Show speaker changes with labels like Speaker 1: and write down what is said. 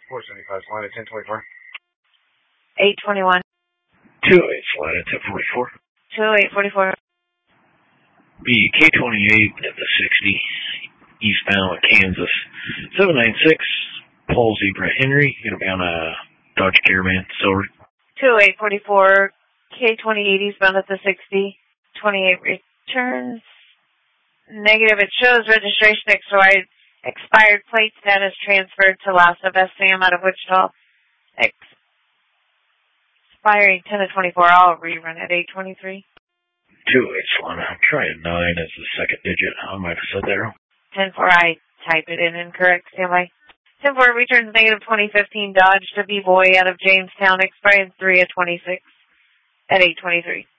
Speaker 1: 475, flying at 1024.
Speaker 2: 821.
Speaker 3: 28, flying at 1044.
Speaker 2: 2844.
Speaker 3: BK28 at the 60, eastbound Kansas. 796, Paul Zebra Henry, going to be on a Dodge Caravan, silver.
Speaker 2: 2844. K28 eastbound at the 60. 28 returns. Negative. It shows registration expired plate status transferred to Lassa Sam out of Wichita. Expiring 10 of 24. I'll rerun at 823.
Speaker 3: 28, flying. I'm trying 9 as the second digit. I might have said that wrong.
Speaker 2: 10-4, I typed it in incorrect. Standby. 10-4 returns negative 2015 Dodge to B-Boy out of Jamestown, expiring 3 of 26 at 823.